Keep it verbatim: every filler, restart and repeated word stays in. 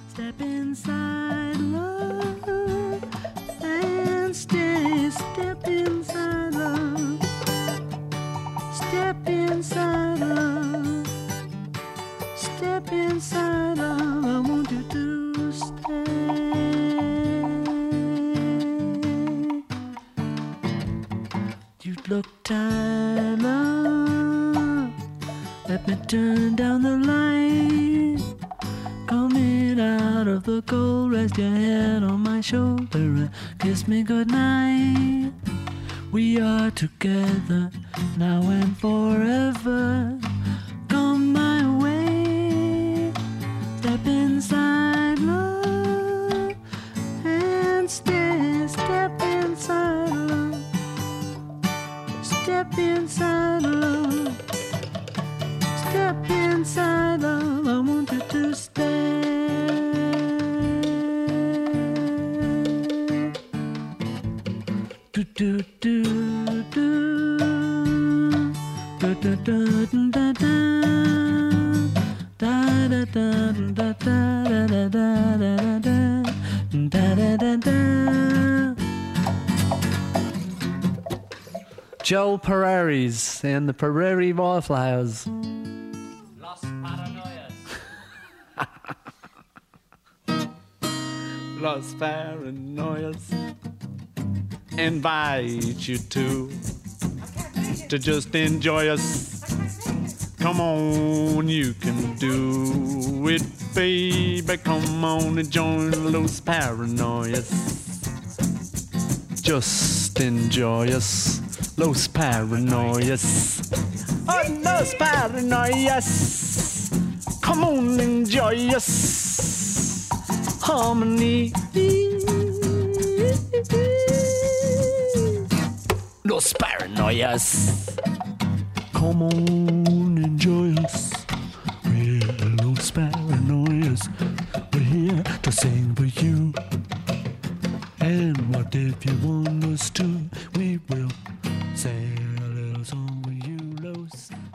Step inside love and stay. Step inside love. Step inside love. Step inside love. I want you to stay. You look tired, love. Let me turn down the light. Coming out of the cold, rest your head on my shoulder and kiss me goodnight. We are together now and forever. Come my way. Step inside love and stay. Step inside love. Step inside love. Step inside love. I want you to stay. Do do do do. Da da da da da. Da da da da da da da da da da da da da. Joel Perreri's and the Prairie Wildflowers. Los Paranoias. Los Paranoias invite you to to just enjoy us. Come on, you can do it, baby. Come on and join Los Paranoias. Just enjoy us, Los Paranoias. Oh, Los Paranoias. Come on, enjoy us. Harmony. Los Paranoias. Come on, enjoy us. We're Los Paranoias. We're here to sing for you. And what if you want us to? We will sing a little song for you, Los